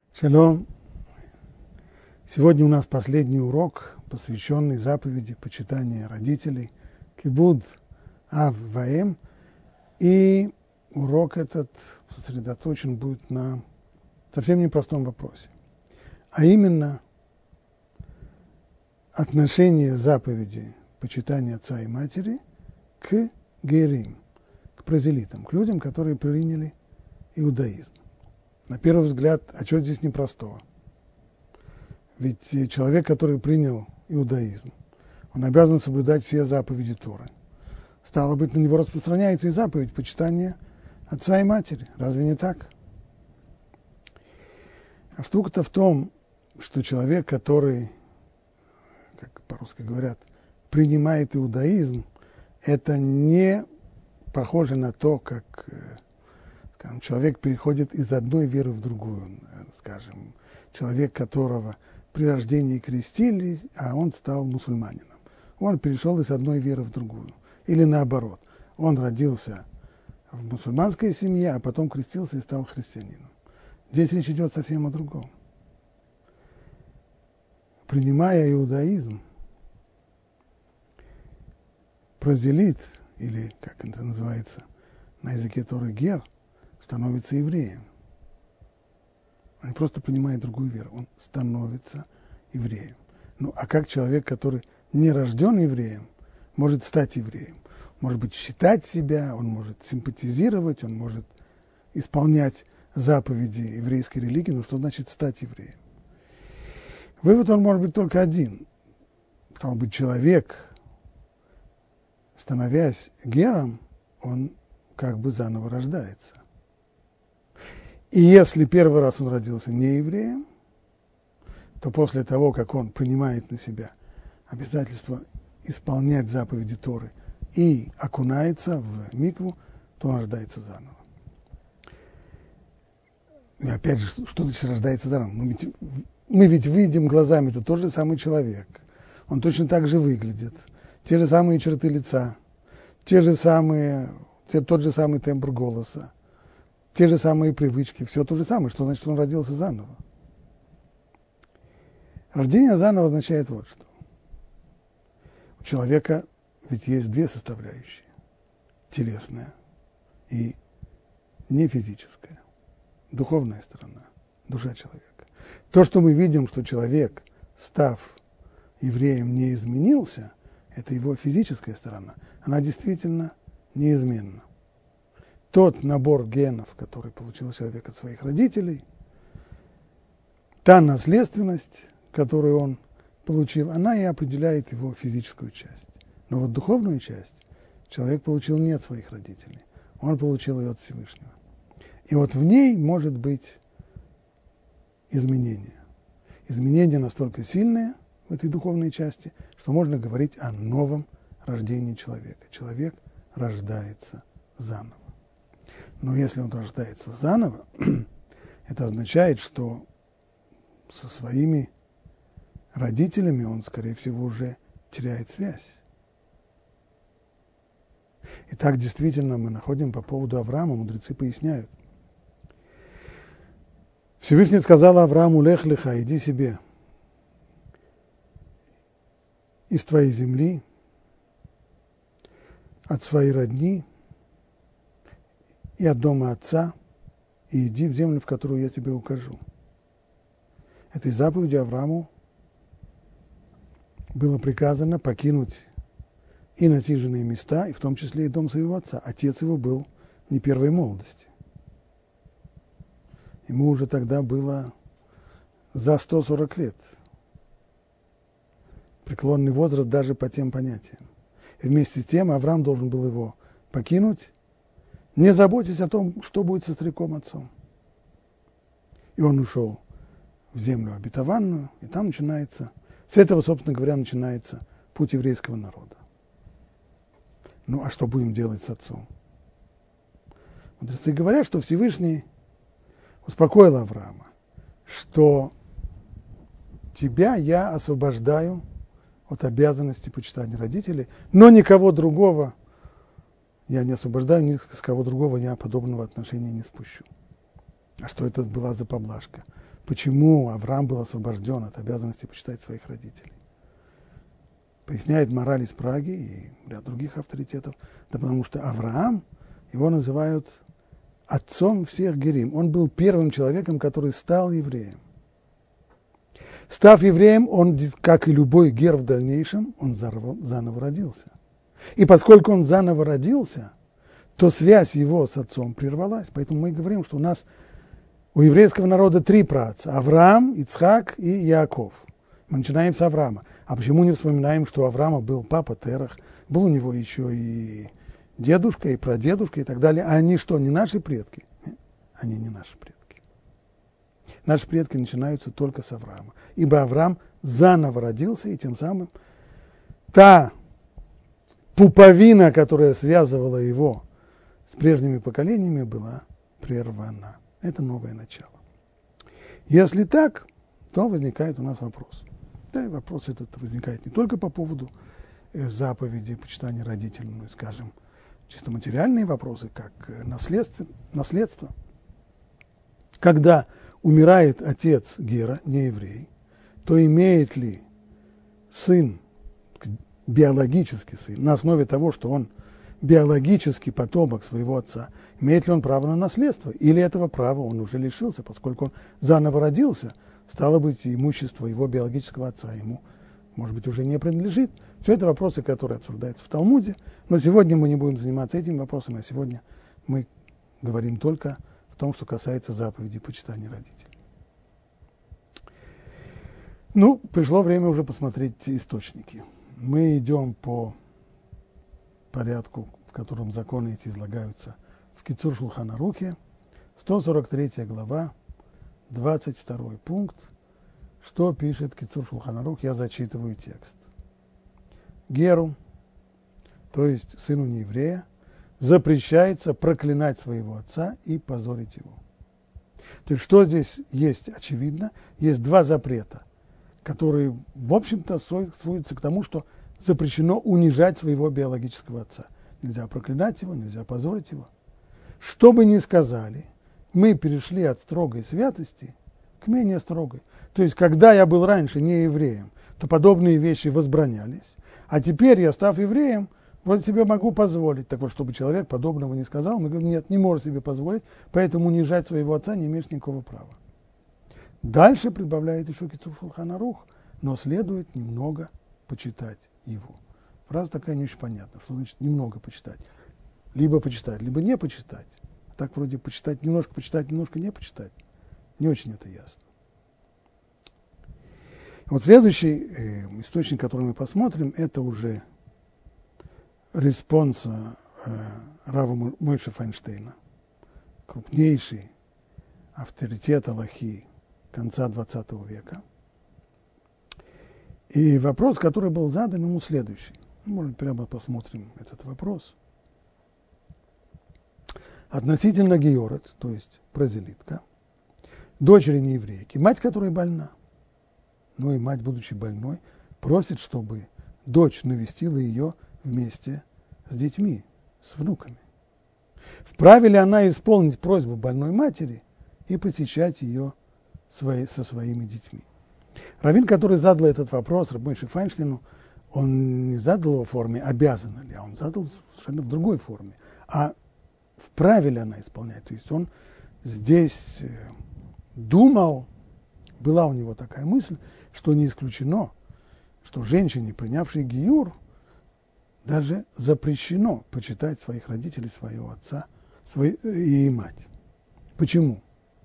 Шалом. Сегодня у нас последний урок, посвященный заповеди почитания родителей, кибуд ав ваэм. И урок этот сосредоточен будет на совсем непростом вопросе, а именно отношение заповеди почитания отца и матери к герим, к прозелитам, к людям, которые приняли иудаизм. На первый взгляд, а что здесь непростого? Ведь человек, который принял иудаизм, он обязан соблюдать все заповеди Торы. Стало быть, на него распространяется и заповедь почитания отца и матери. Разве не так? А штука-то в том, что человек, который, как по-русски говорят, принимает иудаизм, это не похоже на то, как, скажем, человек переходит из одной веры в другую. Скажем, человек, которого при рождении крестили, а он стал мусульманином. Он перешел из одной веры в другую. Или наоборот, он родился в мусульманской семье, а потом крестился и стал христианином. Здесь речь идет совсем о другом. Принимая иудаизм, прозелит, или, как это называется на языке Торы, гер, становится евреем. Он не просто принимает другую веру, он становится евреем. Ну, а как человек, который не рожден евреем, может стать евреем? Может быть, считать себя, он может симпатизировать, он может исполнять заповеди еврейской религии, но что значит стать евреем? Вывод он может быть только один. Стал быть, человек, становясь гером, он как бы заново рождается. И если первый раз он родился не евреем, то после того, как он принимает на себя обязательство исполнять заповеди Торы и окунается в микву, то он рождается заново. И опять же, что значит рождается заново? Мы ведь видим глазами, это тот же самый человек. Он точно так же выглядит. Те же самые черты лица, тот же самый тембр голоса, те же самые привычки, все то же самое. Что значит, что он родился заново? Рождение заново означает вот что. У человека ведь есть две составляющие. Телесная и не физическая. Духовная сторона, душа человека. То, что мы видим, что человек, став евреем, не изменился, это его физическая сторона. Она действительно неизменна. Тот набор генов, который получил человек от своих родителей, та наследственность, которую он получил, она и определяет его физическую часть. Но вот духовную часть человек получил не от своих родителей, он получил ее от Всевышнего. И вот в ней может быть изменение. Изменение настолько сильное в этой духовной части, что можно говорить о новом рождении человека. Человек рождается заново. Но если он рождается заново, это означает, что со своими родителями он, скорее всего, уже теряет связь. И так действительно мы находим по поводу Авраама, мудрецы поясняют. Всевышний сказал Аврааму: «Лех леха, иди себе из твоей земли, от своей родни и от дома отца, и иди в землю, в которую я тебе укажу». Этой заповедью Аврааму было приказано покинуть и насиженные места, и в том числе и дом своего отца. Отец его был не первой молодости. Ему уже тогда было за 140 лет. Преклонный возраст даже по тем понятиям. И вместе с тем Авраам должен был его покинуть, не заботясь о том, что будет со стариком отцом. И он ушел в землю обетованную, и там начинается, с этого, собственно говоря, начинается путь еврейского народа. Ну, а что будем делать с отцом? Мудрецы говорят, что Всевышний успокоил Авраама, что тебя я освобождаю от обязанности почитания родителей, но никого другого я не освобождаю, ни с кого другого я подобного отношения не спущу. А что это была за поблажка? почему Авраам был освобожден от обязанности почитать своих родителей. Поясняет мораль из Праги и ряд других авторитетов, да потому что Авраам, его называют отцом всех герим. Он был первым человеком, который стал евреем. Став евреем, он, как и любой гер в дальнейшем, он заново родился. И поскольку он заново родился, то связь его с отцом прервалась. Поэтому мы говорим, что у еврейского народа 3 праотца – Авраам, Ицхак и Яаков. Мы начинаем с Авраама. А почему не вспоминаем, что у Авраама был папа Терах, был у него еще и дедушка, и прадедушка, и так далее. А они что, не наши предки? Нет, они не наши предки. Наши предки начинаются только с Авраама. Ибо Авраам заново родился, и тем самым та пуповина, которая связывала его с прежними поколениями, была прервана. Это новое начало. Если так, то возникает у нас вопрос. Да, и вопрос этот возникает не только по поводу заповеди почитания родителей, но и, скажем, чисто материальные вопросы, как наследство. Когда умирает отец гера, не еврей, то имеет ли сын, биологический сын, на основе того, что он биологический потомок своего отца, имеет ли он право на наследство? Или этого права он уже лишился, поскольку он заново родился, стало быть, имущество его биологического отца ему, может быть, уже не принадлежит. Все это вопросы, которые обсуждаются в Талмуде, но сегодня мы не будем заниматься этими вопросами, а сегодня мы говорим только в том, что касается заповеди почитания родителей. Пришло время уже посмотреть источники. Мы идем по порядку, в котором законы эти излагаются в Кицур Шулхан Арухе, 143 глава, 22 пункт. Что пишет Кицур Шулхан Арух? Я зачитываю текст. Геру, то есть сыну нееврея, запрещается проклинать своего отца и позорить его. То есть что здесь есть очевидно? Есть 2 запрета, которые, в общем-то, сводятся к тому, что запрещено унижать своего биологического отца. Нельзя проклинать его, нельзя позорить его. Что бы ни сказали, мы перешли от строгой святости к менее строгой. То есть, когда я был раньше не евреем, то подобные вещи возбранялись, а теперь я, став евреем, вот себе могу позволить. Так вот, чтобы человек подобного не сказал, мы говорим, нет, не можешь себе позволить, поэтому унижать своего отца не имеешь никакого права. Дальше прибавляет еще Кицур Шулхан Арух, но следует немного почитать его. Фраза такая не очень понятна, что значит немного почитать. Либо почитать, либо не почитать. Так вроде почитать, немножко не почитать. Не очень это ясно. Вот следующий источник, который мы посмотрим, это уже респонс Рава Мойше Файнштейна, крупнейший авторитет алахи конца XX века. И вопрос, который был задан ему, следующий. Может, прямо посмотрим этот вопрос. Относительно георет, то есть прозелитка, дочери нееврейки, мать которой больна, но и мать, будучи больной, просит, чтобы дочь навестила ее вместе с детьми, с внуками. Вправе ли она исполнить просьбу больной матери и посещать ее со своими детьми? Раввин, который задал этот вопрос Рав Мойше Файнштейну, он не задал его в форме «обязана ли», а он задал совершенно в другой форме. А вправе ли она исполнять? То есть он здесь думал, была у него такая мысль, что не исключено, что женщине, принявшей гиюр, даже запрещено почитать своих родителей, своего отца и мать. Почему?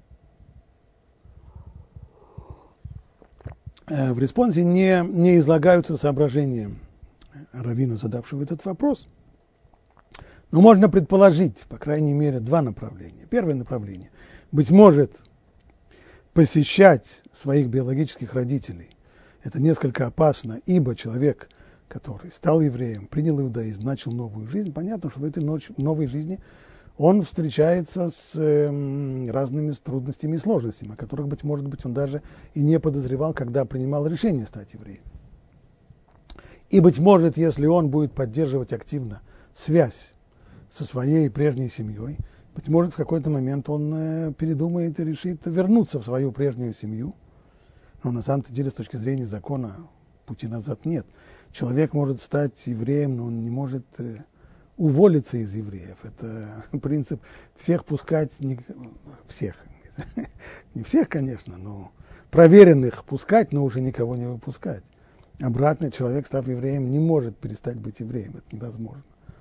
В респонсе не излагаются соображения раввина, задавшего этот вопрос, но можно предположить, по крайней мере, 2 направления. Первое направление. Быть может, посещать своих биологических родителей – это несколько опасно, ибо человек, который стал евреем, принял иудаизм, начал новую жизнь, понятно, что в этой новой жизни он встречается с разными трудностями и сложностями, о которых, быть может, он даже и не подозревал, когда принимал решение стать евреем. И, быть может, если он будет поддерживать активно связь со своей прежней семьей, Быть может, в какой-то момент он передумает и решит вернуться в свою прежнюю семью. Но на самом деле, с точки зрения закона, пути назад нет. Человек может стать евреем, но он не может уволиться из евреев. Это принцип всех пускать, всех, не всех, конечно, но проверенных пускать, но уже никого не выпускать. Обратно, человек, став евреем, не может перестать быть евреем. Это невозможно.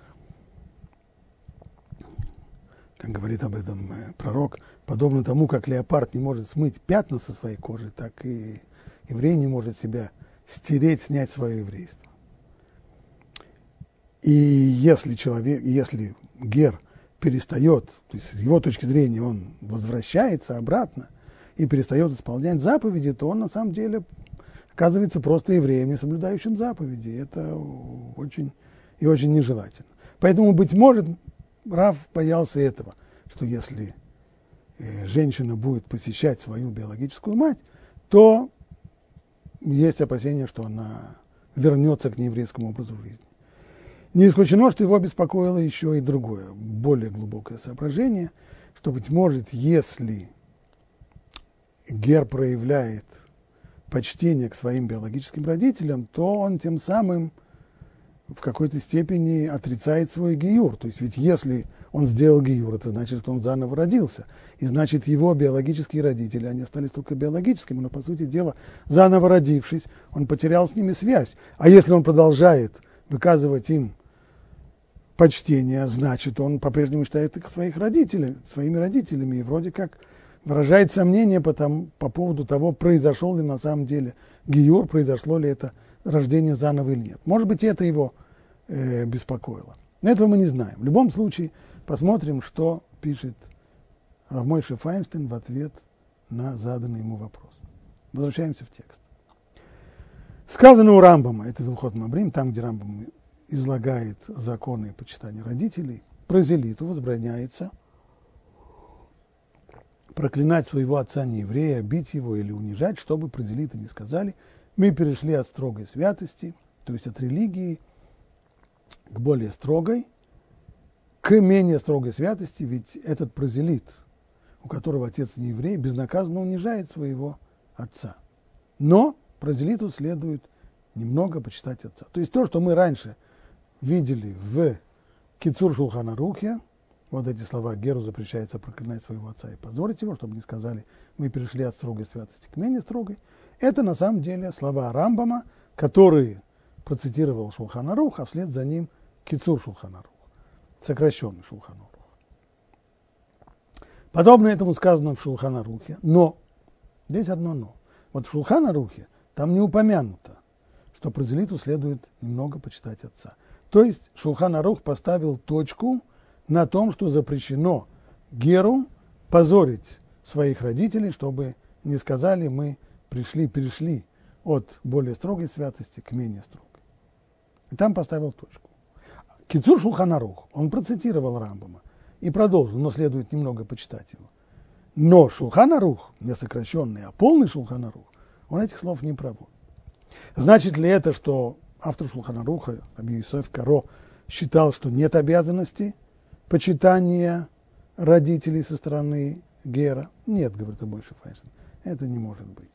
Как говорит об этом пророк, подобно тому, как леопард не может смыть пятна со своей кожи, так и еврей не может себя стереть, снять свое еврейство. И если гер перестает, то есть с его точки зрения он возвращается обратно и перестает исполнять заповеди, то он на самом деле оказывается просто евреем, не соблюдающим заповеди. Это очень и очень нежелательно. Поэтому, быть может, Рав боялся этого, что если женщина будет посещать свою биологическую мать, то есть опасение, что она вернется к нееврейскому образу жизни. Не исключено, что его беспокоило еще и другое, более глубокое соображение, что, быть может, если гер проявляет почтение к своим биологическим родителям, то он тем самым в какой-то степени отрицает свой гиюр. То есть ведь если он сделал гиюр, это значит, что он заново родился. И значит, его биологические родители, они остались только биологическими, но, по сути дела, заново родившись, он потерял с ними связь. А если он продолжает выказывать им почтение, значит, он по-прежнему считает их своими родителями, и вроде как выражает сомнение по поводу того, произошел ли на самом деле гиюр, произошло ли это рождение заново или нет. Может быть, это его беспокоило. Но этого мы не знаем. В любом случае, посмотрим, что пишет Рав Мойше Файнштейн в ответ на заданный ему вопрос. Возвращаемся в текст. Сказано у Рамбама, это Вилхот Мамрим, там, где Рамбам излагает законы почитания родителей, прозелиту возбраняется проклинать своего отца нееврея, бить его или унижать, чтобы прозелиты не сказали: мы перешли от строгой святости, то есть от религии, к более строгой, к менее строгой святости, ведь этот прозелит, у которого отец не еврей, безнаказанно унижает своего отца. Но прозелиту следует немного почитать отца. То есть то, что мы раньше видели в Кицур Шулхан Арухе, вот эти слова: геру запрещается проклинать своего отца и позорить его, чтобы не сказали: мы перешли от строгой святости к менее строгой. Это на самом деле слова Рамбама, которые процитировал Шулхан Арух, а вслед за ним Кицур Шулхан Арух, сокращенный Шулхан Арух. Подобно этому сказано в Шулхан Арухе, но, здесь одно но. Вот в Шулхан Арухе там не упомянуто, что прозелиту следует немного почитать отца. То есть Шулхан Арух поставил точку на том, что запрещено геру позорить своих родителей, чтобы не сказали: мы перешли от более строгой святости к менее строгой. И там поставил точку. Кицур Шулхан Арух, он процитировал Рамбама и продолжил, но следует немного почитать его. Но Шулхан Арух, не сокращенный, а полный Шулхан Арух, он этих слов не проводит. Значит ли это, что автор Шулхан Аруха, Раби Йосеф Каро, считал, что нет обязанности почитания родителей со стороны гера? Нет, говорит Мойше Файнштейн, это не может быть.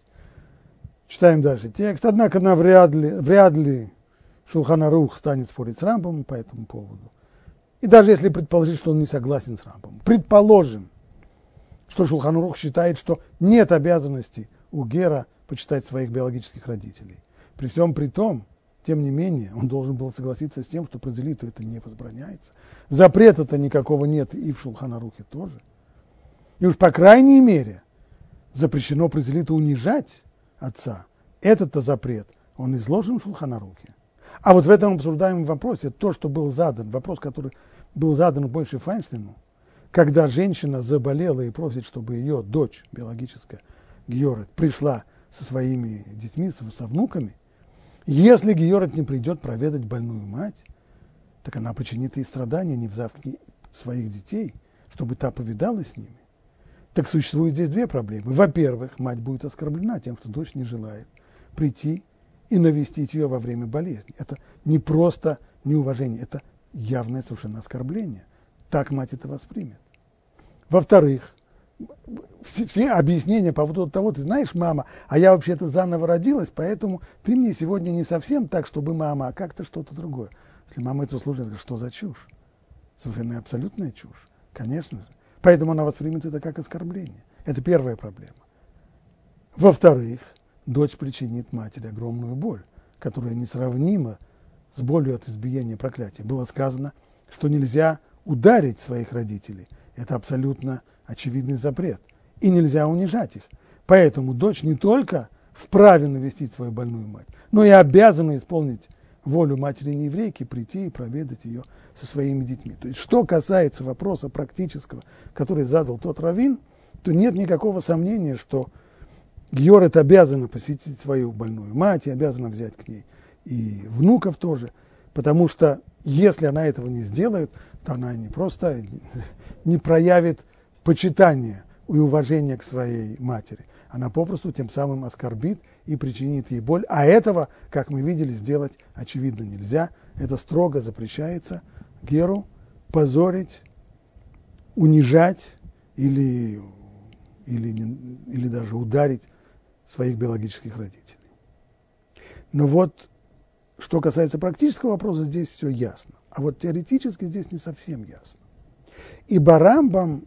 Читаем дальше текст. Однако вряд ли Шулхан Арух станет спорить с Рамбамом по этому поводу. И даже если предположить, что он не согласен с Рамбамом. Предположим, что Шулхан Арух считает, что нет обязанности у гера почитать своих биологических родителей. При всем при том, тем не менее, он должен был согласиться с тем, что прозелиту это не возбраняется. Запрета-то никакого нет и в Шулхан Арухе тоже. И уж по крайней мере запрещено прозелиту унижать отца. Этот-то запрет, он изложен в Шулхан Арухе. А вот в этом обсуждаемом вопросе, то, что был задан, вопрос, который был задан Мойше Файнштейну, когда женщина заболела и просит, чтобы ее дочь биологическая, Георет, пришла со своими детьми, со внуками, если Георет не придет проведать больную мать, так она причинит ей страдания, не взяв к ней своих детей, чтобы та повидалась с ними. Так существует здесь две проблемы. Во-первых, мать будет оскорблена тем, что дочь не желает прийти и навестить ее во время болезни. Это не просто неуважение, это явное совершенно оскорбление. Так мать это воспримет. Во-вторых, все объяснения по поводу того, ты знаешь, мама, а я вообще-то заново родилась, поэтому ты мне сегодня не совсем так, чтобы мама, а как-то что-то другое. Если мама это услышит, что за чушь? Совершенно абсолютная чушь, конечно же. Поэтому она воспримет это как оскорбление. Это первая проблема. Во-вторых, дочь причинит матери огромную боль, которая несравнима с болью от избиения проклятия. Было сказано, что нельзя ударить своих родителей. Это абсолютно очевидный запрет. И нельзя унижать их. Поэтому дочь не только вправе навестить свою больную мать, но и обязана исполнить волю матери нееврейки, прийти и проведать ее со своими детьми. То есть, что касается вопроса практического, который задал тот раввин, то нет никакого сомнения, что георет обязана посетить свою больную мать и обязана взять к ней и внуков тоже, потому что если она этого не сделает, то она не просто не проявит почитания и уважения к своей матери, она попросту тем самым оскорбит и причинит ей боль. А этого, как мы видели, сделать очевидно нельзя. Это строго запрещается геру позорить, унижать или даже ударить своих биологических родителей. Но вот, что касается практического вопроса, здесь все ясно. А вот теоретически здесь не совсем ясно. Ибо Рамбам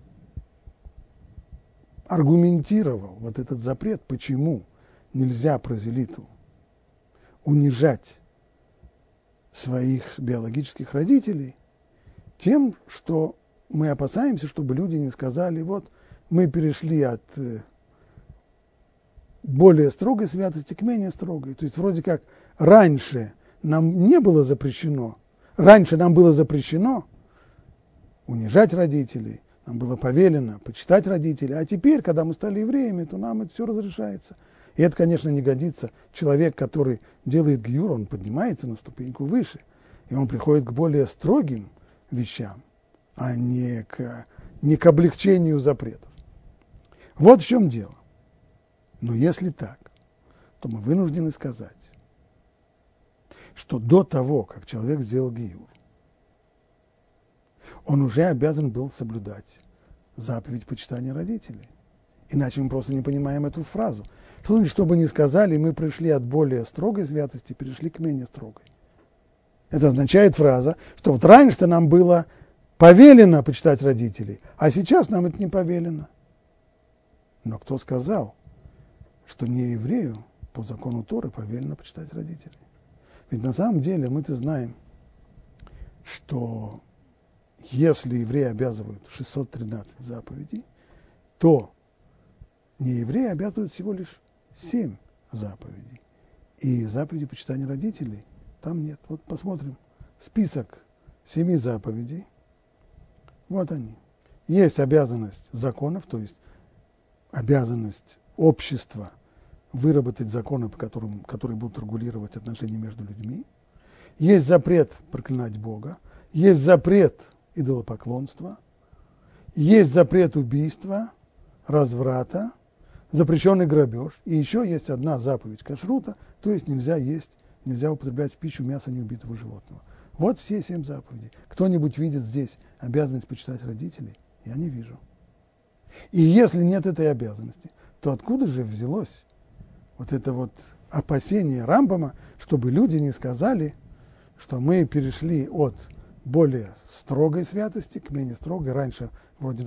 аргументировал вот этот запрет, почему нельзя прозелиту унижать своих биологических родителей, тем, что мы опасаемся, чтобы люди не сказали, вот мы перешли от более строгой святости к менее строгой. То есть вроде как раньше нам было запрещено унижать родителей, нам было повелено почитать родителей, а теперь, когда мы стали евреями, то нам это все разрешается. И это, конечно, не годится. Человек, который делает гиюр, он поднимается на ступеньку выше, и он приходит к более строгим вещам, а не к облегчению запретов. Вот в чем дело. Но если так, то мы вынуждены сказать, что до того, как человек сделал гиюр, он уже обязан был соблюдать заповедь почитания родителей. Иначе мы просто не понимаем эту фразу. Что значит, чтобы не сказали, мы пришли от более строгой святости, перешли к менее строгой. Это означает фраза, что вот раньше-то нам было повелено почитать родителей, а сейчас нам это не повелено. Но кто сказал, что не еврею по закону Торы повелено почитать родителей? Ведь на самом деле мы-то знаем, что если евреи обязывают 613 заповедей, то неевреи обязывают всего лишь 7 заповедей. И заповеди почитания родителей там нет. Вот посмотрим список 7 заповедей. Вот они. Есть обязанность законов, то есть обязанность общества выработать законы, которые будут регулировать отношения между людьми. Есть запрет проклинать Бога. Есть запрет идолопоклонства. Есть запрет убийства, разврата, запрещенный грабеж. И еще есть одна заповедь кашрута, то есть нельзя употреблять в пищу мясо неубитого животного. Вот все 7 заповедей. Кто-нибудь видит здесь обязанность почитать родителей? Я не вижу. И если нет этой обязанности, то откуда же взялось вот это вот опасение Рамбама, чтобы люди не сказали, что мы перешли от более строгой святости к менее строгой. Раньше вроде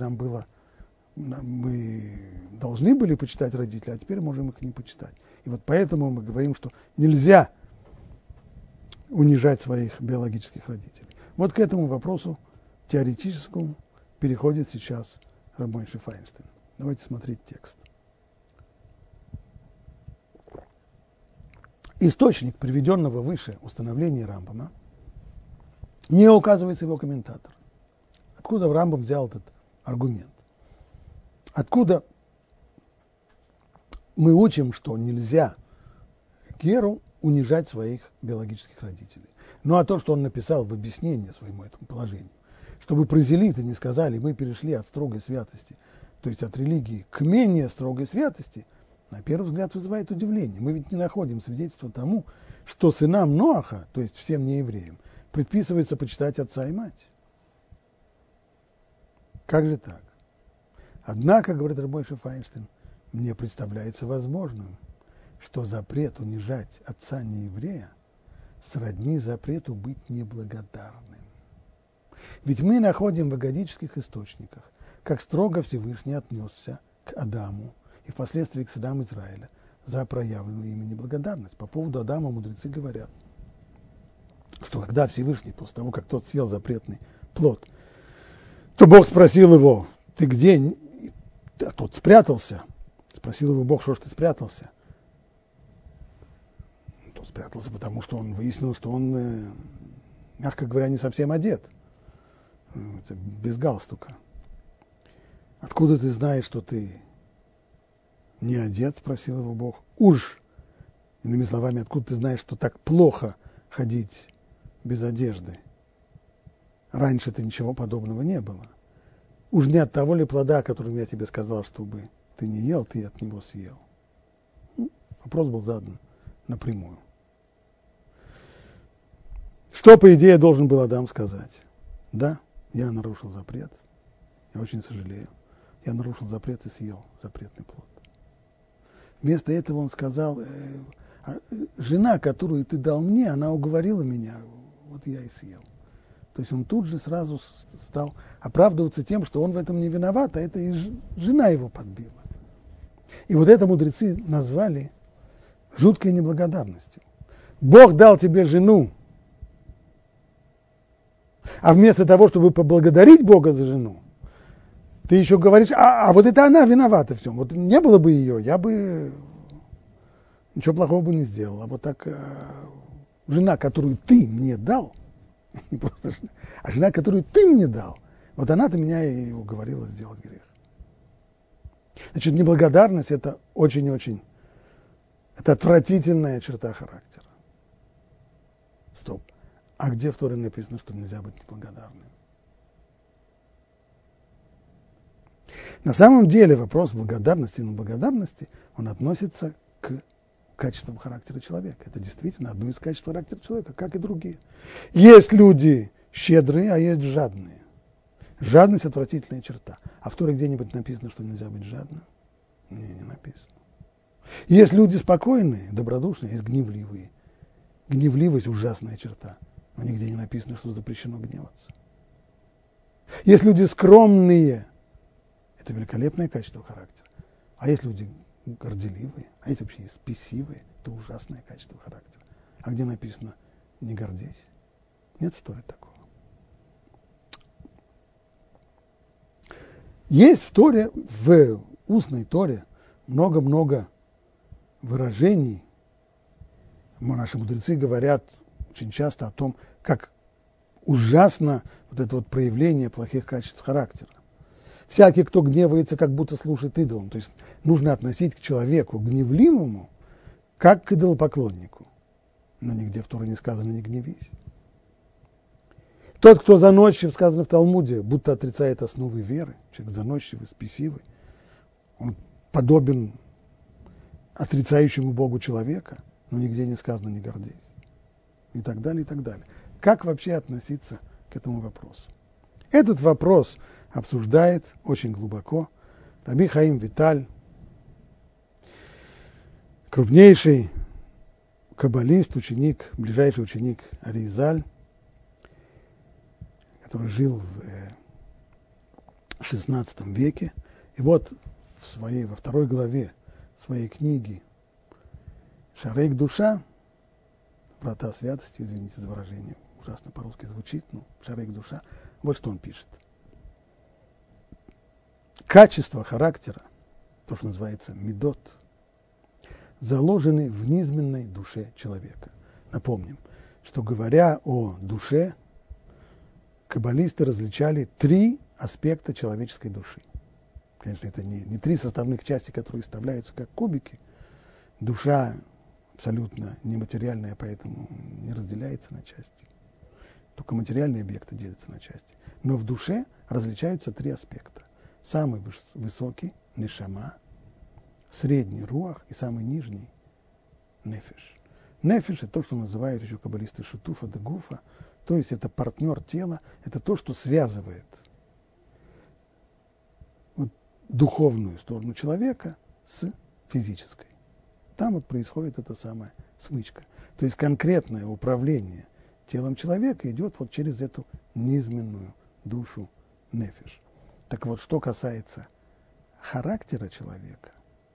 мы должны были почитать родителей, а теперь можем их не почитать. И вот поэтому мы говорим, что нельзя унижать своих биологических родителей. Вот к этому вопросу теоретическому переходит сейчас Рав Мойше Файнштейн. Давайте смотреть текст. Источник приведенного выше установления Рамбама не указывается его комментатор. Откуда Рамбам взял этот аргумент? Откуда мы учим, что нельзя геру унижать своих биологических родителей? Ну а то, что он написал в объяснении своему этому положению, чтобы прозелиты не сказали, мы перешли от строгой святости, то есть от религии, к менее строгой святости, на первый взгляд вызывает удивление. Мы ведь не находим свидетельства тому, что сынам Ноаха, то есть всем неевреям, предписывается почитать отца и мать. Как же так? Однако, говорит Рав Мойше Файнштейн, мне представляется возможным, что запрет унижать отца нееврея сродни запрету быть неблагодарным. Ведь мы находим в агадических источниках, как строго Всевышний отнесся к Адаму и впоследствии к сынам Израиля за проявленную ими неблагодарность. По поводу Адама мудрецы говорят, что когда Всевышний, после того, как тот съел запретный плод, то Бог спросил его: ты где? А тот спрятался. Спросил его Бог: что ж ты спрятался? Тот спрятался, потому что он выяснил, что он, мягко говоря, не совсем одет. Это без галстука. Откуда ты знаешь, что ты не одет? Спросил его Бог. Уж, иными словами, откуда ты знаешь, что так плохо ходить без одежды? Раньше-то ничего подобного не было. Уж не от того ли плода, о котором я тебе сказал, чтобы ты не ел, ты от него съел? Вопрос был задан напрямую. Что, по идее, должен был Адам сказать? Да, я нарушил запрет, я очень сожалею. Я нарушил запрет и съел запретный плод. Вместо этого он сказал: жена, которую ты дал мне, она уговорила меня, вот я и съел. То есть он тут же сразу стал оправдываться тем, что он в этом не виноват, а это и жена его подбила. И вот это мудрецы назвали жуткой неблагодарностью. Бог дал тебе жену, а вместо того, чтобы поблагодарить Бога за жену, ты еще говоришь: а вот это она виновата в всем. Вот не было бы ее, я бы ничего плохого бы не сделал. А вот так жена, которую ты мне дал, не просто жена, а жена, которую ты мне дал, вот она-то меня и уговорила сделать грех. Значит, неблагодарность – это очень-очень, это отвратительная черта характера. Стоп. А где в Торе написано, что нельзя быть неблагодарным? На самом деле вопрос благодарности и неблагодарности, он относится к качествам характера человека. Это действительно одно из качеств характера человека, как и другие. Есть люди щедрые, а есть жадные. Жадность – отвратительная черта. А в Торе где-нибудь написано, что нельзя быть жадным? Не написано. Есть люди спокойные, добродушные, есть гневливые. Гневливость – ужасная черта. Но нигде не написано, что запрещено гневаться. Есть люди скромные. Это великолепное качество характера. А есть люди горделивые, а есть вообще спесивые. Это ужасное качество характера. А где написано «не гордись»? Нет в Торе такого. Есть в Торе, в устной Торе, много-много выражений. Наши мудрецы говорят очень часто о том, как ужасно вот это вот проявление плохих качеств характера. Всякий, кто гневается, как будто служит идолам. То есть нужно относить к человеку гневливому, как к идолопоклоннику. Но нигде в Торе не сказано «не гневись». Тот, кто заносчив, сказано в Талмуде, будто отрицает основы веры, человек заносчивый, спесивый, он подобен отрицающему Богу человека, но нигде не сказано «не гордись». И так далее, и так далее. Как вообще относиться к этому вопросу? Этот вопрос обсуждает очень глубоко Раби Хаим Виталь, крупнейший каббалист, ученик, ближайший ученик Аризаль, который жил в XVI веке. И вот во второй главе своей книги «Шарей Душа», «Врата святости», извините за выражение, ужасно по-русски звучит, но «Шарей Душа», вот что он пишет. Качество характера, то, что называется мидот, заложены в низменной душе человека. Напомним, что говоря о душе, каббалисты различали 3 аспекта человеческой души. Конечно, это не 3 составных части, которые составляются как кубики. Душа абсолютно нематериальная, поэтому не разделяется на части. Только материальные объекты делятся на части. Но в душе различаются 3 аспекта. Самый высокий – нешама, средний – руах и самый нижний – нефеш. Нефеш – это то, что называют еще каббалисты шутуфа де гуфа, то есть это партнер тела, это то, что связывает вот духовную сторону человека с физической. Там вот происходит эта самая смычка. То есть конкретное управление телом человека идет вот через эту низменную душу нефеш. Так вот, что касается характера человека,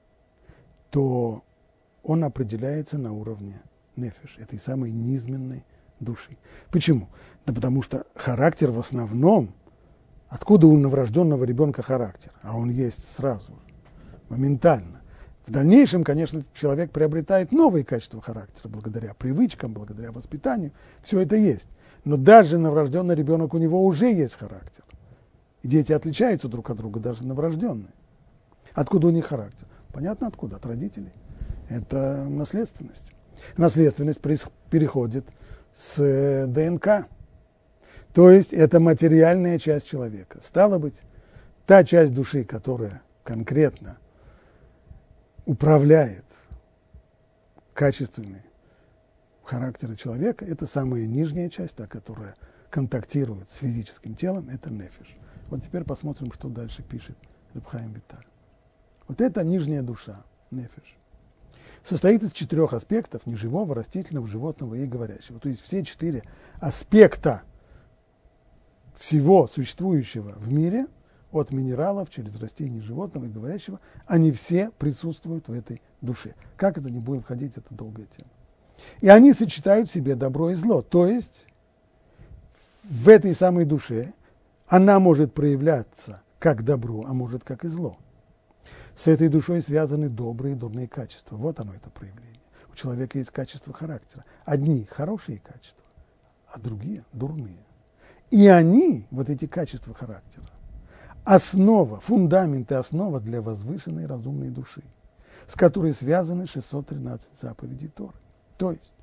то он определяется на уровне нефеш, этой самой низменной души. Почему? Да потому что характер в основном, откуда у новорожденного ребенка характер? А он есть сразу, моментально. В дальнейшем, конечно, человек приобретает новые качества характера, благодаря привычкам, благодаря воспитанию. Все это есть. Но даже новорожденный ребенок, у него уже есть характер. И дети отличаются друг от друга, даже новорожденные. Откуда у них характер? Понятно откуда, от родителей. Это наследственность. Наследственность переходит с ДНК. То есть это материальная часть человека. Стало быть, та часть души, которая конкретно управляет качествами характера человека, это самая нижняя часть, та, которая контактирует с физическим телом, это нефеш. Вот теперь посмотрим, что дальше пишет Реб Хаим Виталь. Вот эта нижняя душа, нефеш, состоит из 4 аспектов: неживого, растительного, животного и говорящего. То есть все 4 аспекта всего существующего в мире, от минералов через растения, животного и говорящего, они все присутствуют в этой душе. Как это, не будем входить, это долгая тема. И они сочетают в себе добро и зло. То есть в этой самой душе она может проявляться как добро, а может как и зло. С этой душой связаны добрые и дурные качества. Вот оно, это проявление. У человека есть качества характера. Одни хорошие качества, а другие дурные. И они, вот эти качества характера, основа, фундамент и основа для возвышенной разумной души, с которой связаны 613 заповедей Торы. То есть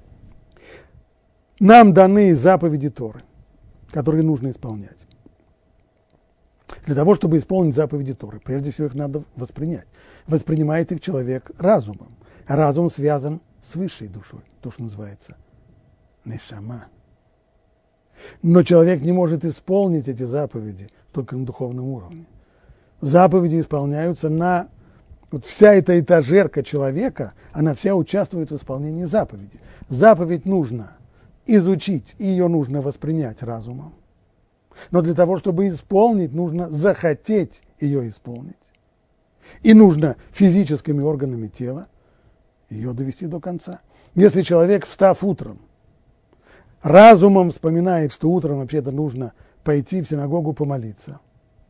нам даны заповеди Торы, которые нужно исполнять. Для того, чтобы исполнить заповеди Торы, прежде всего их надо воспринять. Воспринимает их человек разумом. Разум связан с высшей душой, то, что называется нешама. Но человек не может исполнить эти заповеди только на духовном уровне. Заповеди исполняются на... Вот вся эта этажерка человека, она вся участвует в исполнении заповеди. Заповедь нужно изучить, и ее нужно воспринять разумом. Но для того, чтобы исполнить, нужно захотеть ее исполнить. И нужно физическими органами тела ее довести до конца. Если человек, встав утром, разумом вспоминает, что утром вообще-то нужно пойти в синагогу помолиться,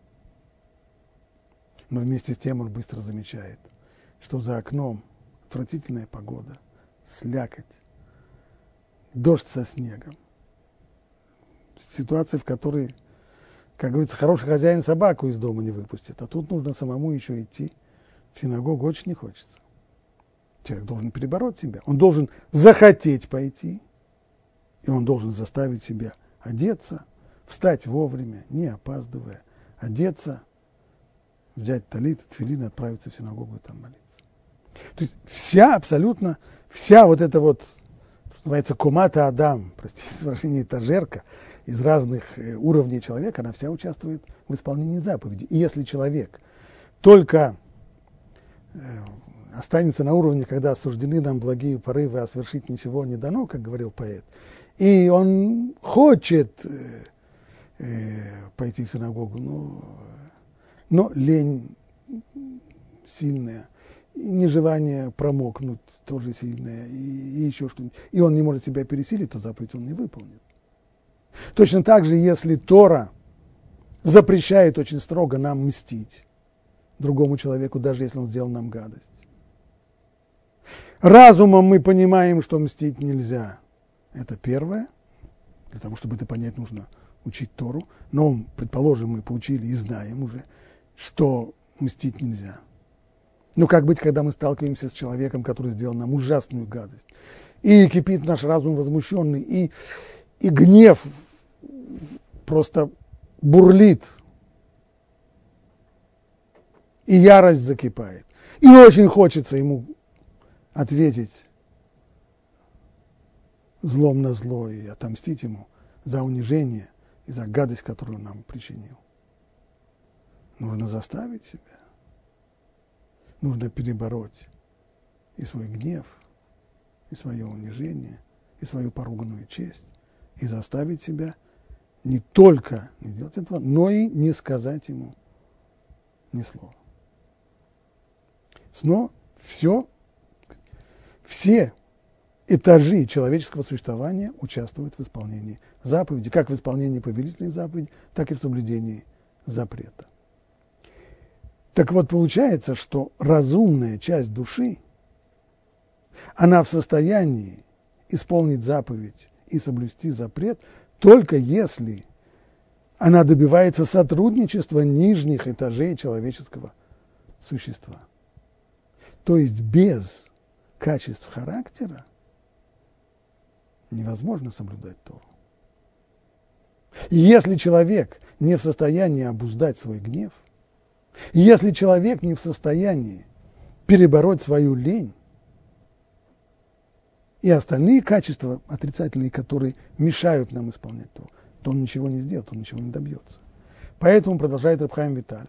но вместе с тем он быстро замечает, что за окном отвратительная погода, слякоть, дождь со снегом. Ситуация, в которой, как говорится, хороший хозяин собаку из дома не выпустит, а тут нужно самому еще идти в синагогу, очень не хочется. Человек должен перебороть себя, он должен захотеть пойти, и он должен заставить себя одеться, встать вовремя, не опаздывая, одеться, взять талит, тфилин и отправиться в синагогу и там молиться. То есть абсолютно вся вот эта вот, что называется, кумата Адам, простите выражение, этажерка из разных уровней человека, она вся участвует в исполнении заповеди. И если человек только останется на уровне, когда осуждены нам благие порывы, а свершить ничего не дано, как говорил поэт, и он хочет пойти в синагогу, но лень сильная, и нежелание промокнуть тоже сильное, и еще что-нибудь, и он не может себя пересилить, то заповедь он не выполнит. Точно так же, если Тора запрещает очень строго нам мстить другому человеку, даже если он сделал нам гадость. Разумом мы понимаем, что мстить нельзя. Это первое. Для того, чтобы это понять, нужно учить Тору. Но, предположим, мы поучили и знаем уже, что мстить нельзя. Но как быть, когда мы сталкиваемся с человеком, который сделал нам ужасную гадость? И кипит наш разум возмущенный, и гнев просто бурлит, и ярость закипает. И очень хочется ему ответить злом на зло и отомстить ему за унижение и за гадость, которую он нам причинил. нужно заставить себя. Нужно перебороть и свой гнев, и свое унижение, и свою поруганную честь, и заставить себя не только не делать этого, но и не сказать ему ни слова. Снова все этажи человеческого существования участвуют в исполнении заповеди, как в исполнении повелительной заповеди, так и в соблюдении запрета. Так вот, получается, что разумная часть души, она в состоянии исполнить заповедь и соблюсти запрет, только если она добивается сотрудничества нижних этажей человеческого существа. То есть без качеств характера невозможно соблюдать Тору. И если человек не в состоянии обуздать свой гнев, если человек не в состоянии перебороть свою лень и остальные качества отрицательные, которые мешают нам исполнять Тору, то он ничего не сделает, он ничего не добьется. Поэтому, продолжает Раб Хаим Виталь,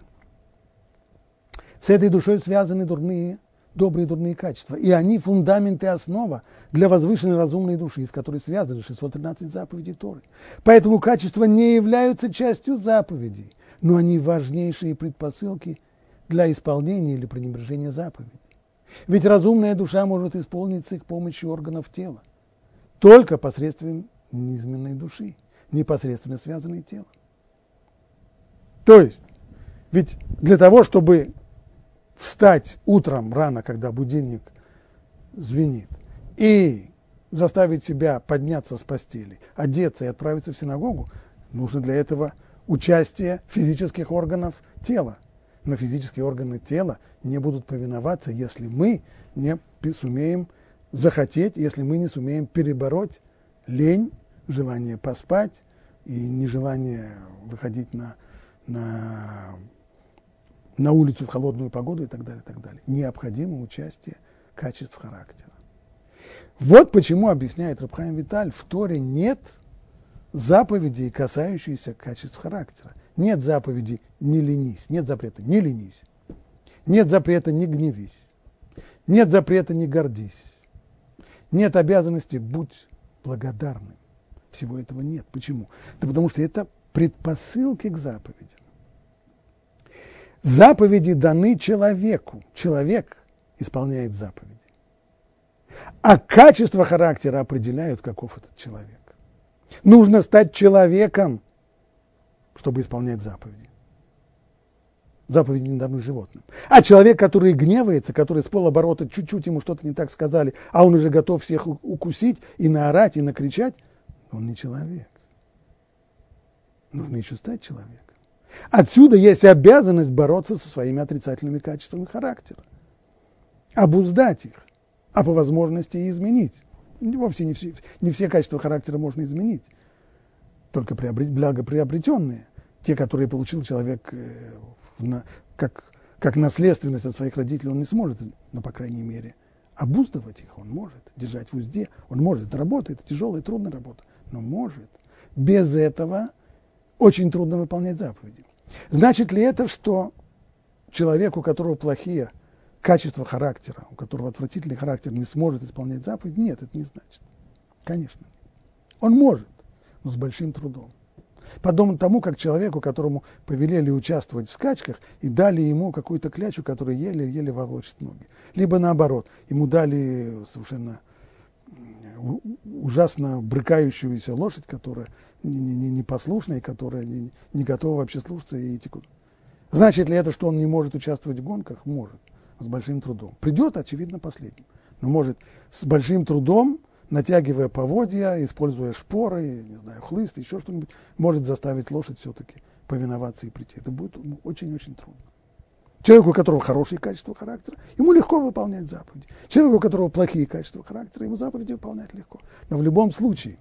с этой душой связаны добрые и дурные качества, и они фундамент и основа для возвышенной разумной души, с которой связаны 613 заповедей Торы. Поэтому качества не являются частью заповедей, но они важнейшие предпосылки для исполнения или пренебрежения заповедей. Ведь разумная душа может исполнить с их помощью органов тела только посредством низменной души, непосредственно связанной телом. То есть, ведь для того, чтобы встать утром рано, когда будильник звенит, и заставить себя подняться с постели, одеться и отправиться в синагогу, нужно для этого участие физических органов тела. Но физические органы тела не будут повиноваться, если мы не сумеем захотеть, если мы не сумеем перебороть лень, желание поспать и нежелание выходить на улицу в холодную погоду и так далее, и так далее. Необходимо участие качеств характера. Вот почему, объясняет Раб Хаим Виталь, в Торе нет заповедей, касающихся качеств характера. Нет заповеди «не ленись», нет запрета «не ленись», нет запрета «не гневись», нет запрета «не гордись», нет обязанности «будь благодарным». Всего этого нет. Почему? Да потому что это предпосылки к заповедям. Заповеди даны человеку. Человек исполняет заповеди. А качество характера определяют, каков этот человек. Нужно стать человеком, чтобы исполнять заповеди. Заповеди не даны животным. А человек, который гневается, который с полоборота чуть-чуть ему что-то не так сказали, а он уже готов всех укусить и наорать, и накричать, он не человек. Нужно еще стать человеком. Отсюда есть обязанность бороться со своими отрицательными качествами характера. Обуздать их, а по возможности и изменить. Вовсе не все качества характера можно изменить. Только благоприобретенные. Те, которые получил человек как наследственность от своих родителей, он не сможет, но, по крайней мере, обуздывать их он может, держать в узде. Он может. Это работа, это тяжелая, трудная работа, но может. Без этого очень трудно выполнять заповеди. Значит ли это, что человек, у которого плохие качества характера, у которого отвратительный характер, не сможет исполнять заповеди? Нет, это не значит. Конечно. Он может, но с большим трудом. Подобно тому, как человеку, которому повелели участвовать в скачках и дали ему какую-то клячу, которая еле-еле волочит ноги. Либо наоборот, ему дали совершенно ужасно брыкающуюся лошадь, которая непослушная, которая не готова вообще слушаться и идти куда. Значит ли это, что он не может участвовать в гонках? Может, с большим трудом. Придет, очевидно, последним. Но может с большим трудом, натягивая поводья, используя шпоры, не знаю, хлыст, еще что-нибудь, может заставить лошадь все-таки повиноваться и прийти. Это будет очень-очень трудно. Человеку, у которого хорошие качества характера, ему легко выполнять заповеди. Человеку, у которого плохие качества характера, ему заповеди выполнять легко. Но в любом случае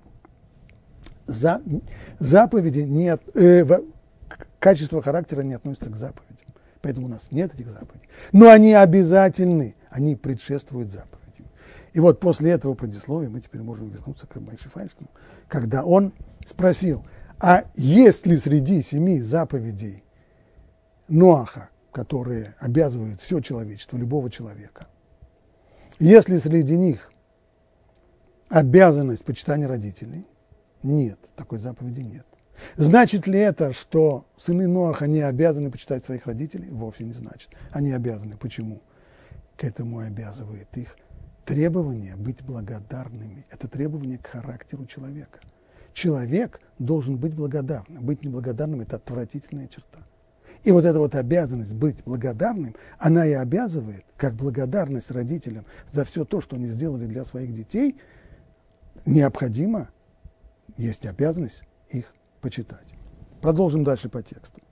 заповеди нет, качество характера не относится к заповедям. Поэтому у нас нет этих заповедей. Но они обязательны, они предшествуют заповедям. И вот после этого предисловия мы теперь можем вернуться к Рабби Файнштейну, когда он спросил, а есть ли среди 7 заповедей Ноаха, которые обязывают все человечество, любого человека, если среди них обязанность почитания родителей, нет, такой заповеди нет. Значит ли это, что сыны Ноаха не обязаны почитать своих родителей? Вовсе не значит. Они обязаны. Почему? К этому обязывает их требование быть благодарными. Это требование к характеру человека. Человек должен быть благодарным. Быть неблагодарным – это отвратительная черта. И вот эта вот обязанность быть благодарным, она и обязывает, как благодарность родителям за все то, что они сделали для своих детей, необходимо, есть обязанность их почитать. Продолжим дальше по тексту.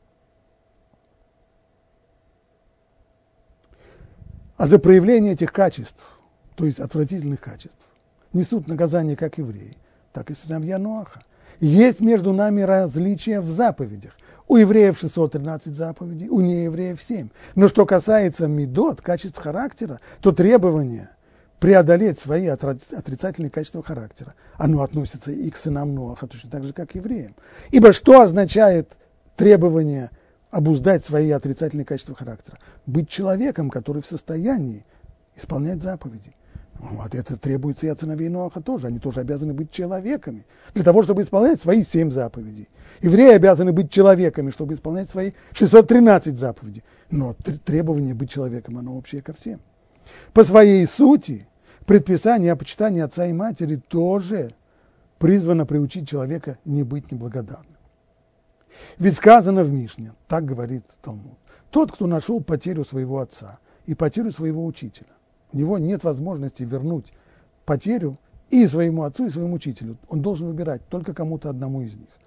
А за проявление этих качеств, то есть отвратительных качеств, несут наказание как евреи, так и сыновья Ноаха. Есть между нами различия в заповедях. У евреев 613 заповедей, у неевреев 7. Но что касается мидот, качеств характера, то требование преодолеть свои отрицательные качества характера, оно относится и к сынам Ноаха, точно так же, как к евреям. Ибо что означает требование обуздать свои отрицательные качества характера? Быть человеком, который в состоянии исполнять заповеди. Вот это требуется и от сыновей Ноаха тоже. Они тоже обязаны быть человеками для того, чтобы исполнять свои 7 заповедей. Евреи обязаны быть человеками, чтобы исполнять свои 613 заповедей. Но требование быть человеком, оно общее ко всем. По своей сути, предписание о почитании отца и матери тоже призвано приучить человека не быть неблагодарным. Ведь сказано в Мишне, так говорит Талмуд, тот, кто нашел потерю своего отца и потерю своего учителя, у него нет возможности вернуть потерю и своему отцу, и своему учителю. Он должен выбирать только кому-то одному из них.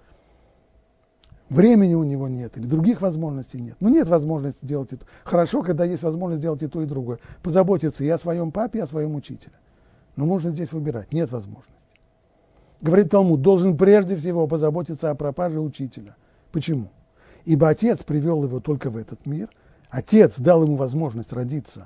Времени у него нет, или других возможностей нет. Но нет возможности делать это. Хорошо, когда есть возможность сделать и то, и другое. Позаботиться и о своем папе, и о своем учителе. Но нужно здесь выбирать. Нет возможности. Говорит Талмуд, должен прежде всего позаботиться о пропаже учителя. Почему? Ибо отец привел его только в этот мир. Отец дал ему возможность родиться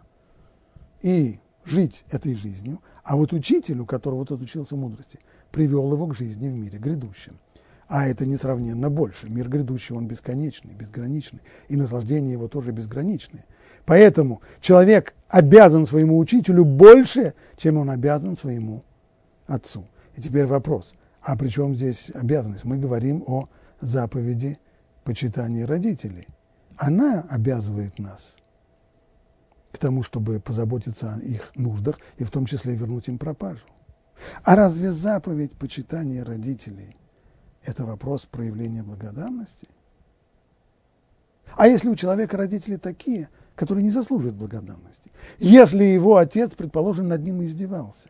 и жить этой жизнью, а вот учитель, у которого тот учился мудрости, привел его к жизни в мире грядущем. А это несравненно больше. Мир грядущий, он бесконечный, безграничный, и наслаждение его тоже безграничное. Поэтому человек обязан своему учителю больше, чем он обязан своему отцу. И теперь вопрос, а при чем здесь обязанность? Мы говорим о заповеди почитания родителей. Она обязывает нас к тому, чтобы позаботиться о их нуждах и в том числе вернуть им пропажу. А разве заповедь почитания родителей – это вопрос проявления благодарности? А если у человека родители такие, которые не заслуживают благодарности? Если его отец, предположим, над ним издевался,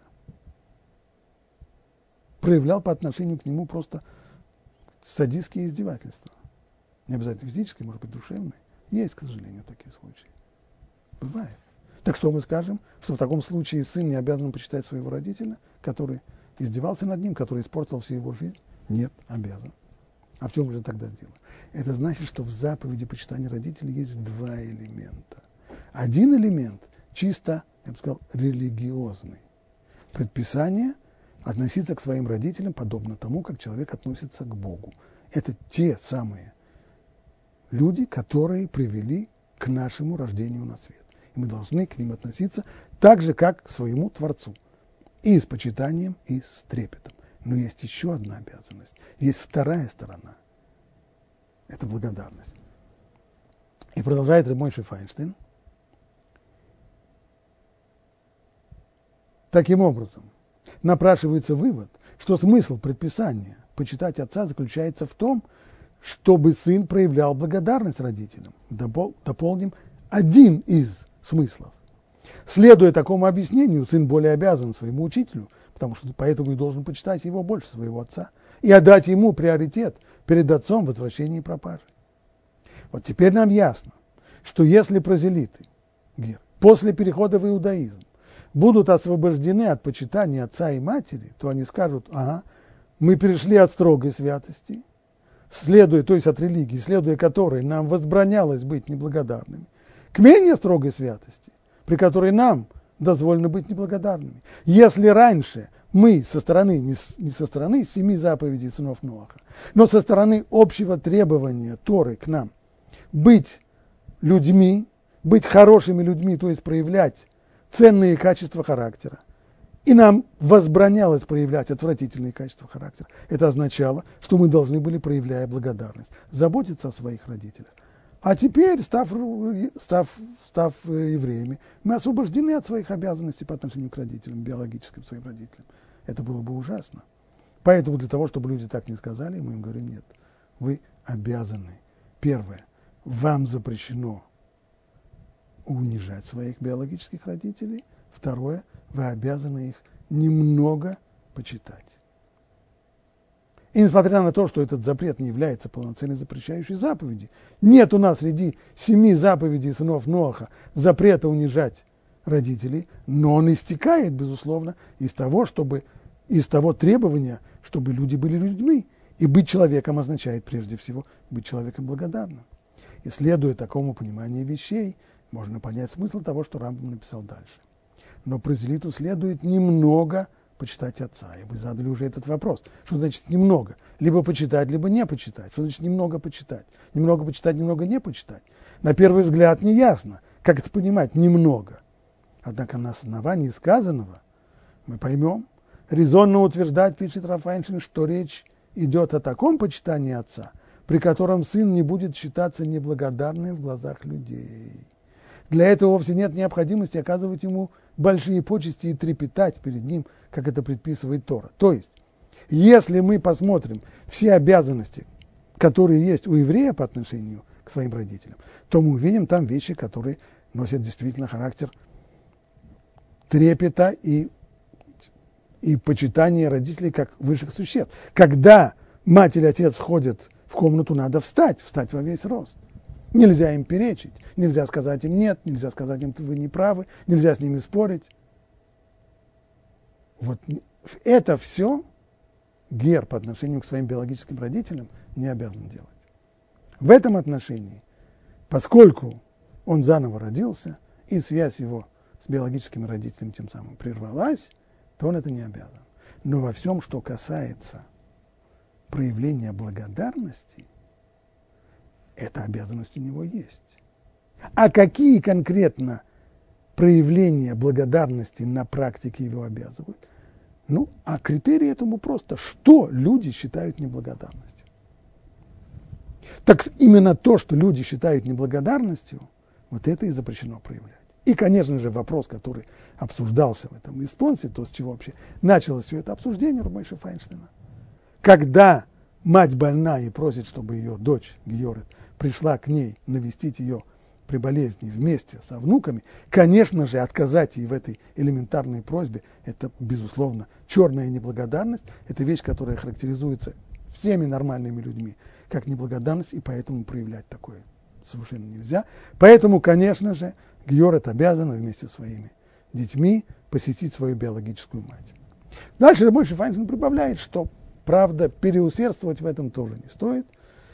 проявлял по отношению к нему просто садистские издевательства, не обязательно физические, может быть, душевные, есть, к сожалению, такие случаи. Бывает. Так что мы скажем, что в таком случае сын не обязан почитать своего родителя, который издевался над ним, который испортил всю его жизнь? Нет, обязан. А в чем же тогда дело? Это значит, что в заповеди почитания родителей есть 2 элемента. Один элемент чисто, я бы сказал, религиозный. Предписание относиться к своим родителям подобно тому, как человек относится к Богу. Это те самые люди, которые привели к нашему рождению на свет. И мы должны к ним относиться так же, как к своему Творцу. И с почитанием, и с трепетом. Но есть еще одна обязанность. Есть вторая сторона. Это благодарность. И продолжает Рeb Мойше Файнштейн. Таким образом, напрашивается вывод, что смысл предписания почитать отца заключается в том, чтобы сын проявлял благодарность родителям. Дополним один из смыслов. Следуя такому объяснению, сын более обязан своему учителю, потому что поэтому и должен почитать его больше своего отца, и отдать ему приоритет перед отцом в отвращении пропажи. Вот теперь нам ясно, что если прозелиты после перехода в иудаизм будут освобождены от почитания отца и матери, то они скажут, ага, мы перешли от строгой святости, то есть от религии, следуя которой нам возбранялось быть неблагодарными, к менее строгой святости, при которой нам дозволено быть неблагодарными. Если раньше мы со стороны, не со стороны 7 заповедей сынов Ноаха, но со стороны общего требования Торы к нам быть людьми, быть хорошими людьми, то есть проявлять ценные качества характера. И нам возбранялось проявлять отвратительные качества характера. Это означало, что мы должны были, проявляя благодарность, заботиться о своих родителях. А теперь, став евреями, мы освобождены от своих обязанностей по отношению к родителям, биологическим своим родителям. Это было бы ужасно. Поэтому для того, чтобы люди так не сказали, мы им говорим: нет, вы обязаны. Первое, вам запрещено унижать своих биологических родителей. Второе, вы обязаны их немного почитать. И несмотря на то, что этот запрет не является полноценной запрещающей заповедью, нет у нас среди 7 заповедей сынов Ноаха запрета унижать родителей, но он истекает, безусловно, из того требования, чтобы люди были людьми. И быть человеком означает прежде всего быть человеком благодарным. И следуя такому пониманию вещей, можно понять смысл того, что Рамбам написал дальше. Но прозелиту следует немного почитать отца. И вы задали уже этот вопрос. Что значит немного? Либо почитать, либо не почитать. Что значит немного почитать? Немного почитать, немного не почитать. На первый взгляд не ясно, как это понимать немного. Однако на основании сказанного мы поймем, резонно утверждать, пишет Рав Эйнштейн, что речь идет о таком почитании отца, при котором сын не будет считаться неблагодарным в глазах людей. Для этого вовсе нет необходимости оказывать ему большие почести и трепетать перед ним, как это предписывает Тора. То есть, если мы посмотрим все обязанности, которые есть у еврея по отношению к своим родителям, то мы увидим там вещи, которые носят действительно характер трепета и почитания родителей как высших существ. Когда мать или отец ходят в комнату, надо встать во весь рост. Нельзя им перечить, нельзя сказать им нет, нельзя сказать им вы не правы, нельзя с ними спорить. Вот это все гер по отношению к своим биологическим родителям не обязан делать. В этом отношении, поскольку он заново родился, и связь его с биологическими родителями тем самым прервалась, то он это не обязан. Но во всем, что касается проявления благодарности, эта обязанность у него есть. А какие конкретно проявления благодарности на практике его обязывают? А критерий этому просто, что люди считают неблагодарностью. Так именно то, что люди считают неблагодарностью, вот это и запрещено проявлять. И, конечно же, вопрос, который обсуждался в этом респонсе, то, с чего вообще началось все это обсуждение Рав Моше Файнштейна. Когда мать больна и просит, чтобы ее дочь Георет пришла к ней навестить ее при болезни вместе со внуками, конечно же, отказать ей в этой элементарной просьбе – это, безусловно, черная неблагодарность. Это вещь, которая характеризуется всеми нормальными людьми как неблагодарность, и поэтому проявлять такое совершенно нельзя. Поэтому, конечно же, Георет обязана вместе со своими детьми посетить свою биологическую мать. Дальше Рав Моше Файнштейн прибавляет, что, правда, переусердствовать в этом тоже не стоит.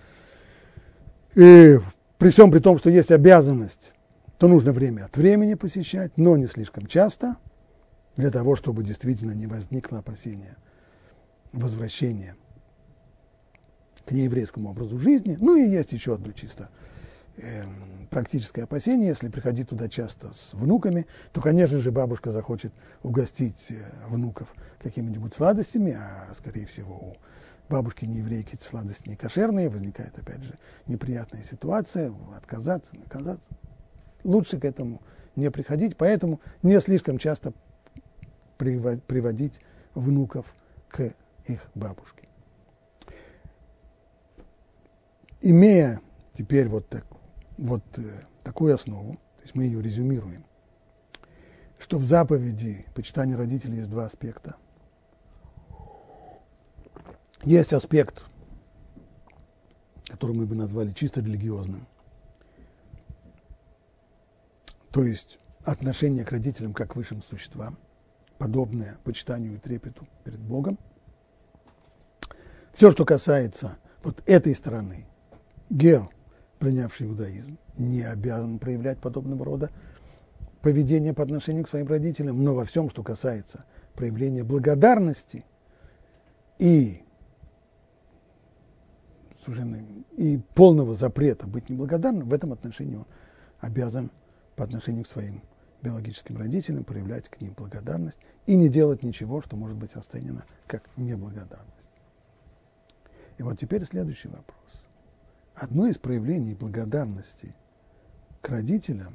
И при всем при том, что есть обязанность, то нужно время от времени посещать, но не слишком часто, для того, чтобы действительно не возникло опасения возвращения к нееврейскому образу жизни. Ну и есть еще одно чисто практическое опасение: если приходить туда часто с внуками, то, конечно же, бабушка захочет угостить внуков какими-нибудь сладостями, а, скорее всего, у бабушки нееврейки эти сладости не кошерные, возникает, опять же, неприятная ситуация, отказаться, наказаться. Лучше к этому не приходить, поэтому не слишком часто приводить внуков к их бабушке. Имея теперь такую основу, то есть мы ее резюмируем, что в заповеди почитания родителей есть два аспекта. Есть аспект, который мы бы назвали чисто религиозным, то есть отношение к родителям как к высшим существам, подобное почитанию и трепету перед Богом. Все, что касается вот этой стороны, гер, принявший иудаизм, не обязан проявлять подобного рода поведение по отношению к своим родителям, но во всем, что касается проявления благодарности и полного запрета быть неблагодарным, в этом отношении он обязан по отношению к своим биологическим родителям проявлять к ним благодарность и не делать ничего, что может быть расценено как неблагодарность. И вот теперь следующий вопрос. Одно из проявлений благодарности к родителям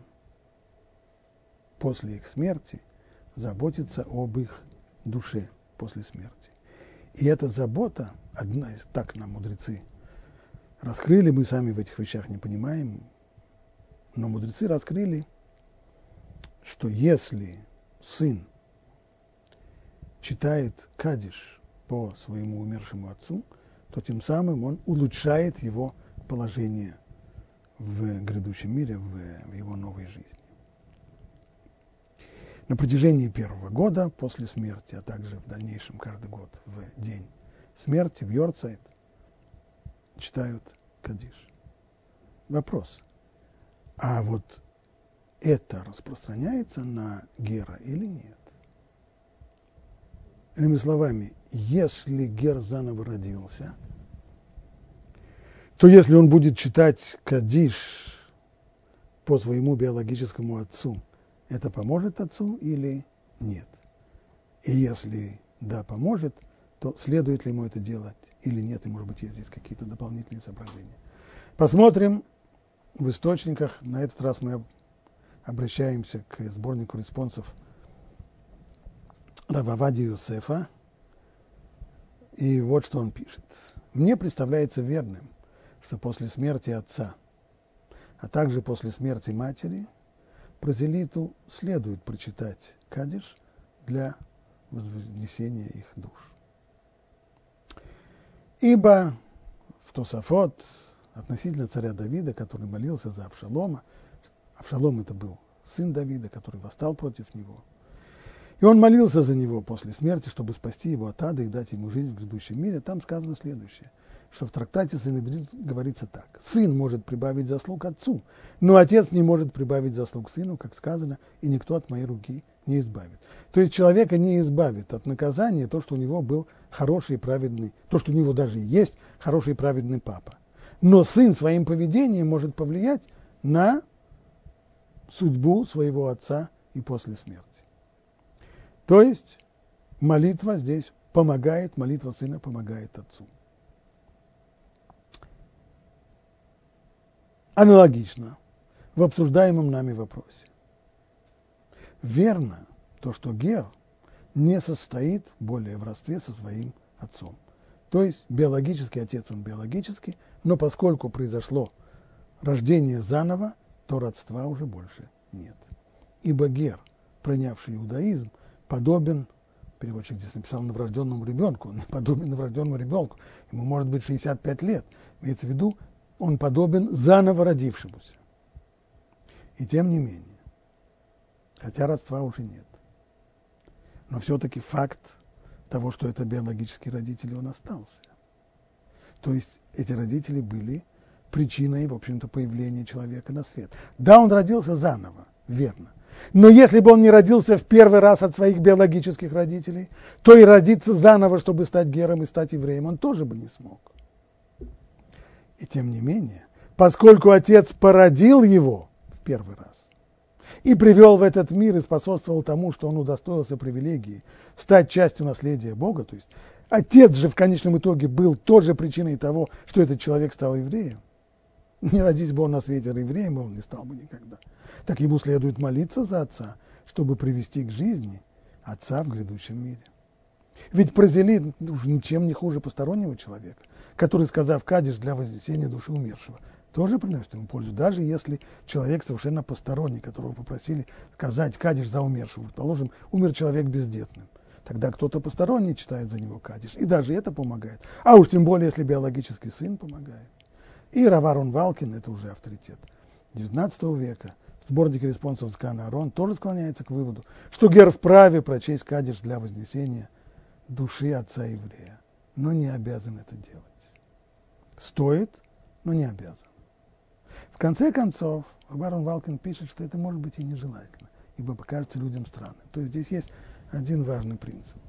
после их смерти заботиться об их душе после смерти. И эта забота, одна из, так нам мудрецы раскрыли, мы сами в этих вещах не понимаем, но мудрецы раскрыли, что если сын читает кадиш по своему умершему отцу, то тем самым он улучшает его положение в грядущем мире, в его новой жизни. На протяжении первого года после смерти, а также в дальнейшем каждый год в день смерти, в Йорцайт, читают кадиш. Вопрос. А вот это распространяется на гера или нет? Иными словами, если гер заново родился, то если он будет читать кадиш по своему биологическому отцу, это поможет отцу или нет? И если да, поможет, то следует ли ему это делать или нет, и, может быть, есть здесь какие-то дополнительные соображения. Посмотрим в источниках. На этот раз мы обращаемся к сборнику респонсов Рав Овадии Йосефа. И вот что он пишет. «Мне представляется верным, что после смерти отца, а также после смерти матери, прозелиту следует прочитать кадиш для вознесения их душ. Ибо в Тосафот относительно царя Давида, который молился за Авшалома, Авшалом это был сын Давида, который восстал против него, и он молился за него после смерти, чтобы спасти его от ада и дать ему жизнь в грядущем мире, там сказано следующее, что в трактате Санедрин говорится так. Сын может прибавить заслуг отцу, но отец не может прибавить заслуг сыну, как сказано, и никто от моей руки не избавит. То есть человека не избавит от наказания то, что у него был хороший и праведный, то, что у него даже есть хороший и праведный папа. Но сын своим поведением может повлиять на судьбу своего отца и после смерти. То есть молитва здесь помогает, молитва сына помогает отцу. Аналогично в обсуждаемом нами вопросе. Верно то, что гер не состоит более в родстве со своим отцом. То есть биологический отец он биологический, но поскольку произошло рождение заново, то родства уже больше нет. Ибо гер, принявший иудаизм, подобен, переводчик здесь написал, новорожденному ребенку, он подобен новорожденному ребенку, ему может быть 65 лет, имеется в виду, он подобен заново родившемуся. И тем не менее, хотя родства уже нет, но все-таки факт того, что это биологические родители, он остался. То есть эти родители были причиной, в общем-то, появления человека на свет. Да, он родился заново, верно. Но если бы он не родился в первый раз от своих биологических родителей, то и родиться заново, чтобы стать гером и стать евреем, он тоже бы не смог. И тем не менее, поскольку отец породил его в первый раз и привел в этот мир и способствовал тому, что он удостоился привилегии стать частью наследия Бога, то есть отец же в конечном итоге был тоже причиной того, что этот человек стал евреем. Не родись бы он на свете евреем, он не стал бы никогда. Так ему следует молиться за отца, чтобы привести к жизни отца в грядущем мире. Ведь прозелит уж ничем не хуже постороннего человека, который, сказав кадиш для вознесения души умершего, тоже приносит ему пользу, даже если человек совершенно посторонний, которого попросили сказать кадиш за умершего. Предположим, умер человек бездетным. Тогда кто-то посторонний читает за него кадиш, и даже это помогает. А уж тем более, если биологический сын помогает. И Рав Аарон Валкин, это уже авторитет XIX века, в сборнике респонсов Зкан Аарон тоже склоняется к выводу, что гер вправе прочесть кадиш для вознесения души отца еврея, но не обязан это делать. Стоит, но не обязан. В конце концов, Рав Аарон Валкин пишет, что это может быть и нежелательно, ибо покажется людям странным. То есть здесь есть один важный принцип.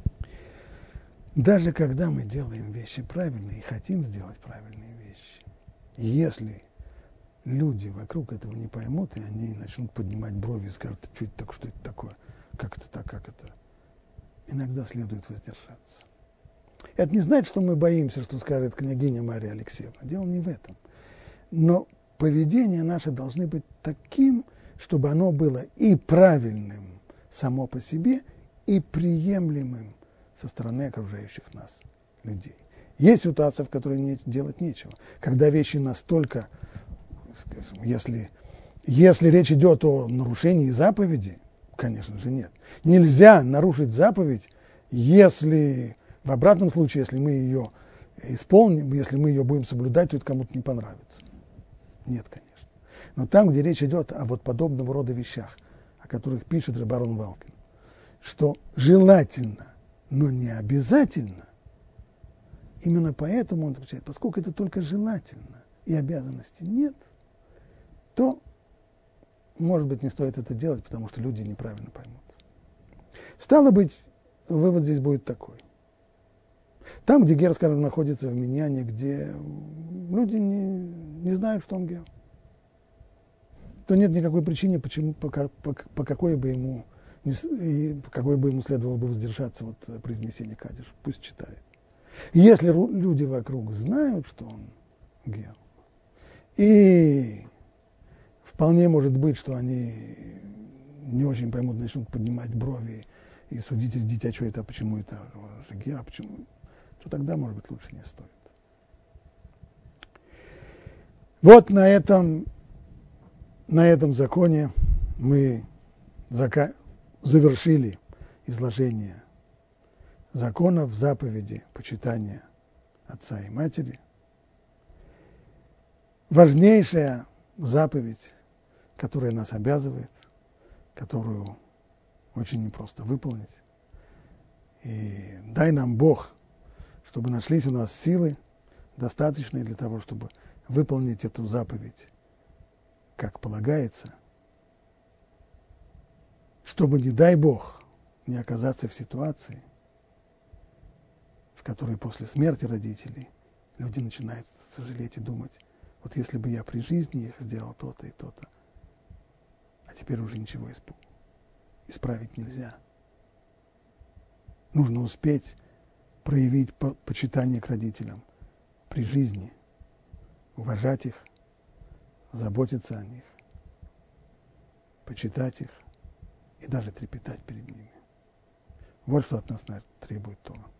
Даже когда мы делаем вещи правильные и хотим сделать правильные вещи, если люди вокруг этого не поймут, и они начнут поднимать брови и скажут, что это такое, как это так, как это. Иногда следует воздержаться. Это не значит, что мы боимся, что скажет княгиня Мария Алексеевна. Дело не в этом. Но поведение наше должно быть таким, чтобы оно было и правильным само по себе, и приемлемым со стороны окружающих нас людей. Есть ситуация, в которой делать нечего. Когда вещи настолько, если речь идет о нарушении заповеди, конечно же нет. Нельзя нарушить заповедь, если в обратном случае, если мы ее исполним, если мы ее будем соблюдать, то это кому-то не понравится. Нет, конечно. Но там, где речь идет о вот подобного рода вещах, о которых пишет Рeb Аарон Валкин, что желательно, но не обязательно, именно поэтому он отвечает, поскольку это только желательно и обязанности нет, то, может быть, не стоит это делать, потому что люди неправильно поймут. Стало быть, вывод здесь будет такой. Там, где гер, скажем, находится в миньяне, где люди не знают, что он гер, то нет никакой причины, по какой бы ему следовало бы воздержаться от произнесения кадиш. Пусть читает. Если люди вокруг знают, что он гер, и вполне может быть, что они не очень поймут, начнут поднимать брови и судить дитя, что это, почему это же гер, а почему, то тогда, может быть, лучше не стоит. Вот на этом законе мы завершили изложение законов, заповеди, почитания отца и матери. Важнейшая заповедь, которая нас обязывает, которую очень непросто выполнить. И дай нам Бог, чтобы нашлись у нас силы, достаточные для того, чтобы выполнить эту заповедь, как полагается, чтобы, не дай Бог, не оказаться в ситуации, в которой после смерти родителей люди начинают сожалеть и думать, вот если бы я при жизни их сделал то-то и то-то, а теперь уже ничего исправить нельзя. Нужно успеть проявить почитание к родителям при жизни, уважать их, заботиться о них, почитать их и даже трепетать перед ними. Вот что от нас требует Тора.